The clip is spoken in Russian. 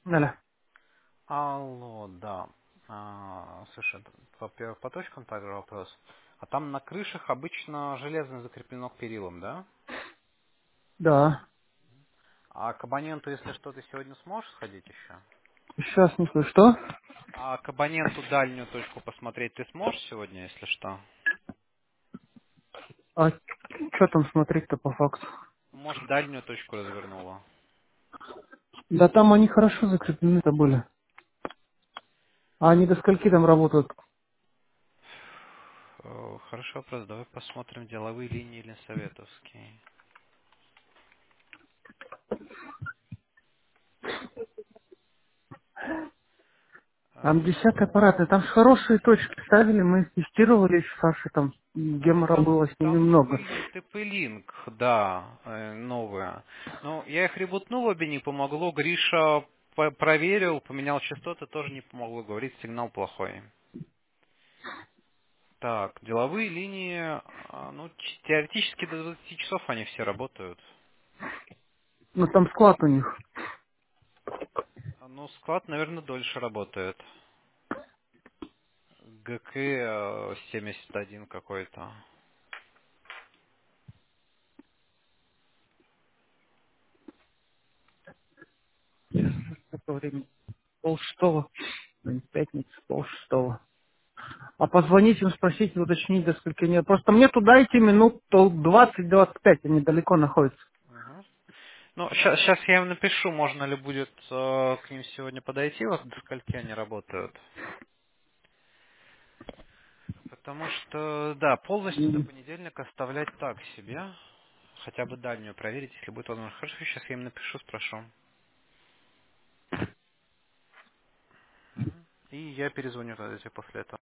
Аля. Алло, да. Слушай, во-первых, по точкам также вопрос. А там на крышах обычно железно закреплено к перилам, да? Да. А к абоненту, если что, ты сегодня сможешь сходить еще? Сейчас не слышу. Что? А к абоненту дальнюю точку посмотреть ты сможешь сегодня, если что? А что там смотреть-то по факту? Может, дальнюю точку развернула? Да там они хорошо закреплены-то были. А они до скольки там работают? Хороший вопрос. Давай посмотрим деловые линии или советовские. Там десятые аппараты. Там же хорошие точки ставили. Мы их тестировали с Сашей. Там Ну, гемора там, было с ними там много. TP-Link, да, новые. Ну, я их ребутнул, обе не помогло. Гриша проверил, поменял частоты, тоже не помогло. Говорит, сигнал плохой. Так, деловые линии, ну, теоретически до 20 часов они все работают. Ну там склад у них. Ну, склад, наверное, дольше работает. ГК 71 какой-то. Какое время? Полшестого. Пятница, полшестого. А позвонить им, спросить, уточнить, до скольки нет. Просто мне туда идти минут 20-25, они далеко находятся. Мгм. Ну, сейчас я им напишу, можно ли будет к ним сегодня подойти, вот до скольки они работают. Потому что, да, полностью до М. понедельника оставлять так себе. Хотя бы дальнюю проверить, если будет возможность. Хорошо, сейчас я им напишу, спрошу. Мгм. И я перезвоню тогда тебе после этого.